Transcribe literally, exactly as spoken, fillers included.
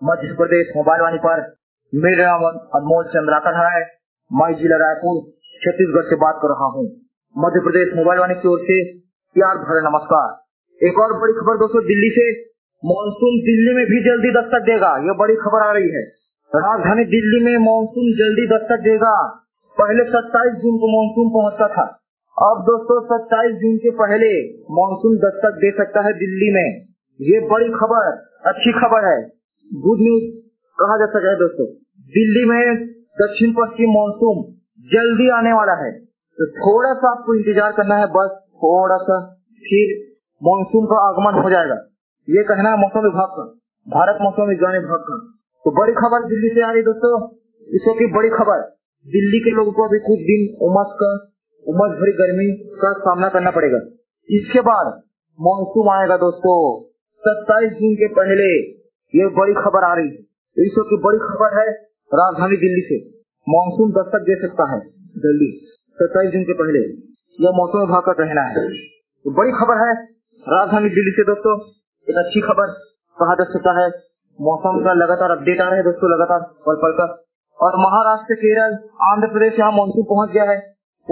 Madhya Pradesh mobile वाणी पर मेरा नाम अनमोल चंद्राकर है। मैं जिला रायपुर छत्तीसगढ़ से बात कर रहा हूँ। मध्य प्रदेश मोबाइल वाणी की ओर से प्यार भरा नमस्कार। एक और बड़ी खबर दोस्तों, दिल्ली से मानसून दिल्ली में भी जल्दी दस्तक देगा। ये बड़ी खबर आ रही है। राजधानी दिल्ली में मानसून जल्दी दस्तक देगा। पहले सत्ताईस जून को मानसून पहुंचता था, अब दोस्तों सत्ताईस जून के पहले मानसून दस्तक दे सकता है दिल्ली में। ये बड़ी खबर, अच्छी खबर है, गुड न्यूज कहा जा सकता है दोस्तों। दिल्ली में दक्षिण पश्चिम मानसून जल्दी आने वाला है, तो थोड़ा सा आपको इंतजार करना है, बस थोड़ा सा, फिर मानसून का आगमन हो जाएगा। ये कहना है मौसम विभाग का, भारत मौसम विज्ञान विभाग का। तो बड़ी खबर दिल्ली से आ रही दोस्तों। इसो की बड़ी खबर, दिल्ली के लोगों को अभी कुछ दिन उमस का उमस भरी गर्मी का सामना करना पड़ेगा। इसके बाद मानसून आएगा दोस्तों सत्ताईस जून के पहले। ये बड़ी खबर आ रही है। इसो की बड़ी खबर है, राजधानी दिल्ली से मानसून दस्तक दे सकता है दिल्ली सत्ताईस जून के पहले। यह मौसम विभाग का कहना है। तो बड़ी खबर है राजधानी दिल्ली से दोस्तों, एक अच्छी खबर कहा जा सकता है। मौसम का लगातार अपडेट आ रहे हैं दोस्तों, लगातार पल पल का। और महाराष्ट्र, केरल, आंध्र प्रदेश यहाँ मानसून पहुंच गया है।